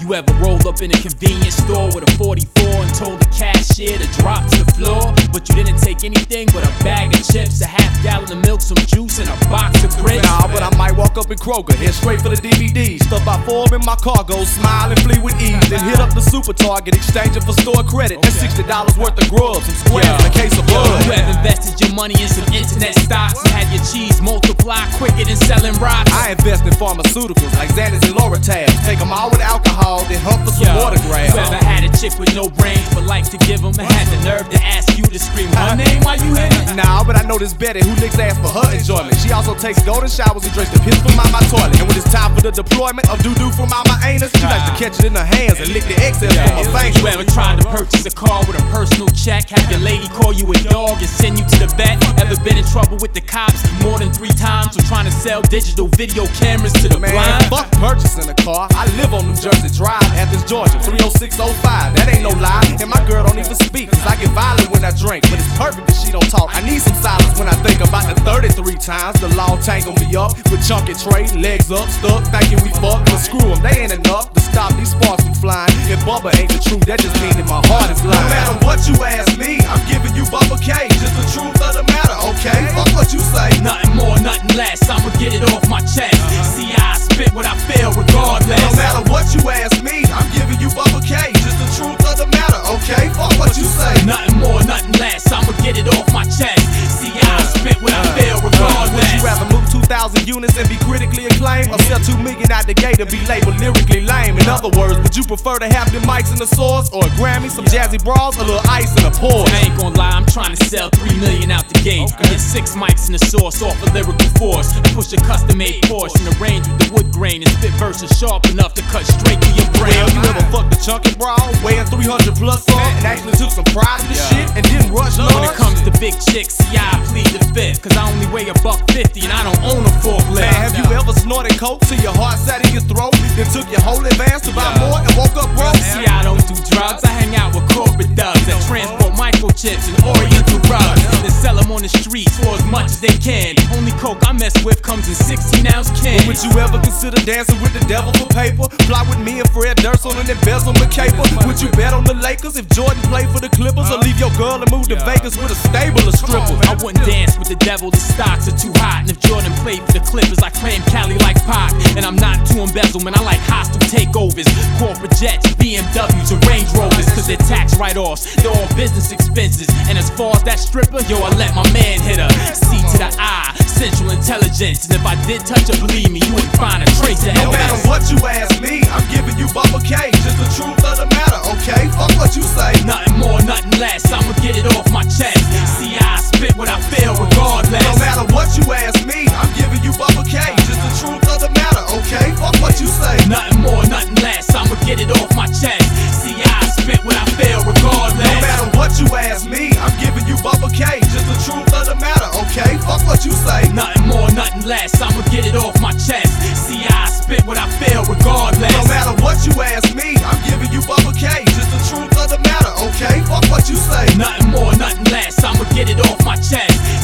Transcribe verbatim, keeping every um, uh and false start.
You ever rolled up in a convenience store with a forty-four and told the cashier to drop to the floor? But you didn't take anything but a bag of chips, a half gallon of milk, some juice, and a box of grits. Nah, but I might walk up in Kroger, head straight for the D V Ds. Stuff I form in my cargo, smile and flee with ease. Then hit up the Super Target, exchange it for store credit. That's sixty dollars worth of grub, some squares, yeah, and a case of blood. You have invested your money in some internet stocks and had your cheese multiply quicker than selling rocks. I invest in pharmaceuticals like Xanax and Loratab. Take them all with alcohol, then hump for some Yo, autographs. You ever had a chick with no brains but likes to give them and had the nerve to ask you to scream her name while you hit it? Nah, but I know this Betty who licks ass for her enjoyment. She also takes golden showers and drinks the piss from out my toilet. And when it's time for the deployment of doo-doo from out my anus, she likes to catch it in her hands and lick the excess from her fingers. You ever tried to purchase a car with a personal check? Have your lady call you a dog and send you to the vet? Ever been in trouble with the cops more than three times for trying to sell digital video cameras to the Man, blind? fuck purchasing a car. I live on New Jersey Drive, Athens, Georgia, three oh six oh five. That ain't no lie. And my girl don't even speak, cause I get violent when I drink. But it's perfect that she don't talk. I need some silence when I think about the thirty-three times the law tangled me up with chunky tray, legs up, stuck, thinking we fuck. But screw them, they ain't enough to stop these sparks from flying. If Bubba ain't the truth, that just means that my heart is lying. No matter what you ask me, I'm giving you Bubba K. Just the truth of the matter, okay? Fuck what you say. Nothing more, nothing less, I'ma get it off my chest. See, I spit what I feel regardless. No matter what you ask me, I'm giving you Bubba K. Just the truth of the matter, okay? Fuck what you say. Nothing more, nothing less, I'ma get it off my chest. See, I spit what I feel regardless. Would you rather move two thousand units and be critically acclaimed, or sell two million out the gate and be labeled lyrically lame? In other words, would you prefer to have the mics and the swords, or a Grammy, some jazzy bras, a little ice and a pour? I ain't gon' lie, I'm trying to sell three million out the gate. Okay. Get six mics in the source off of lyrical force. Push a custom-made Porsche in the range with the wood grain and spit verses sharp enough to cut straight through your brain. Well, you ever fucked a chunky broad, weighing three hundred plus on, and actually took some pride in the Yeah. shit and didn't rush lunch? When it comes to big chicks, see, I plead the fifth, cause I only weigh a buck fifty and I don't own a forklift. Man, have you ever snorted coke till your heart sat in your throat, then took your whole advance to buy more and woke up broke? See, I don't do drugs, I hang out with corporate thugs that transport microchips and oriental rugs, then sell them on the streets for as much as they can. Only coke I mess with comes in sixteen ounce cans. Would you ever consider dancing with the devil for paper? Fly with me and Fred Durst on an embezzlement caper? Would you bet on the Lakers if Jordan played for the Clippers, or leave your girl and move to Vegas with a stable of strippers? I wouldn't dance with the devil, the stocks are too hot. And if Jordan played for the Clippers, I claim Cali like Pac. And I'm not into embezzlement, I like hostile takeovers. Corporate jets, B M Ws, and Range Rovers, cause they're tax write-offs, they're all business expenses. And as far as that stripper, yo, I let my man hit her. C to the I, central intelligence. And if I did touch her, believe me, you wouldn't find a trace of No matter what you ask me, I'm giving you Bubba K. Just the truth of the matter, okay? Fuck what you say. Nothing more, nothing less, I'ma get it off my chest. See, I spit what I feel regardless. No matter what you ask me, I'm giving you Bubba K. Just the truth of the matter, okay? Fuck what you say. Nothing more, nothing less, I'ma get it off my chest. See, I spit what I feel regardless. No matter what you ask me, I'm giving you Bubba K. Just the truth of the matter, okay? Fuck what you say. Nothing more, nothing less, I'ma get it off my chest. See, I spit what I feel regardless. No matter what you ask me, I'm giving you Bubba K. Just the truth of the matter, okay? Fuck what you say. Nothing more, nothing less, I'ma get it off my chest.